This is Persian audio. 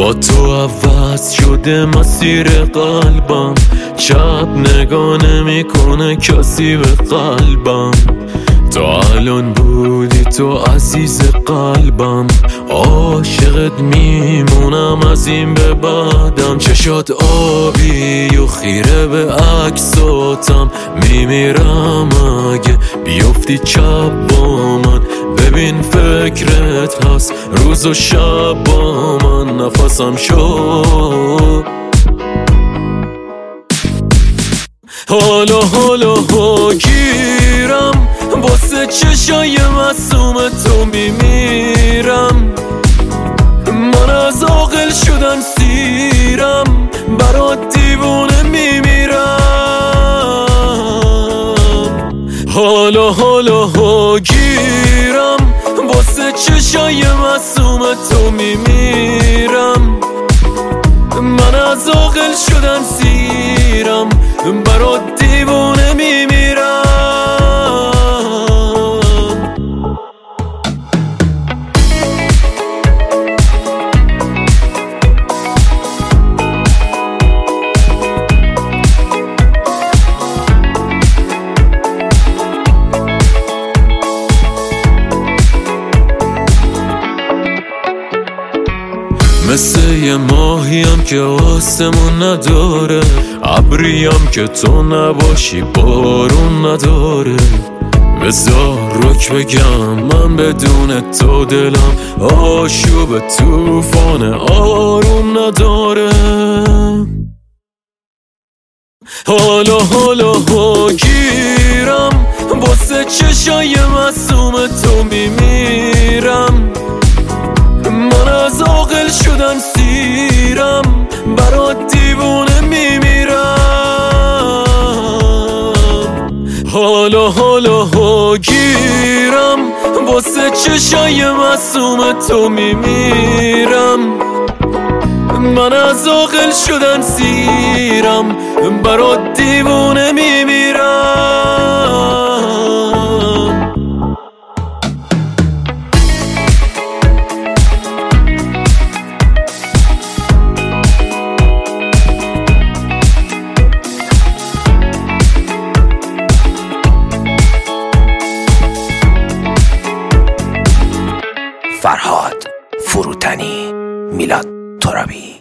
با تو عوض شده مسیر قلبم، شب نگاه نمیکنه کسی به قلبم. تا الان بودی تو عزیز قلبم، عاشقت میمونم از این به بعدم. چشات آبی و خیره به عکساتم، میمیرم اگه بیفتی چپ با من. ببین فکرت هست روز و شب با من، نفسم شد حالا گیرم، واسه چشای معصوم تو میمیرم. من از عاقل شدن سیرم، برات دیوونه میمیرم. حالا گیرم، واسه چشای معصوم تو میمیرم. من از عاقل شدن سیرم، برات دیوونه میمیرم. مثل یه ماهیم که آسمون نداره، ابریم که تو نباشی بارون نداره. بذار رک بگم من بدون تو دلم آشوب توفان آروم نداره. حالا گیرم، واسه چشای معصوم تو میمیرم. من از عاقل شدن سیرم، برات دیوونه میمیرم. حالا گیرم، واسه چشای معصوم تو میمیرم. من از عاقل شدن سیرم، برات دیوونه میمیرم. فرهاد فروتنی، میلاد ترابی.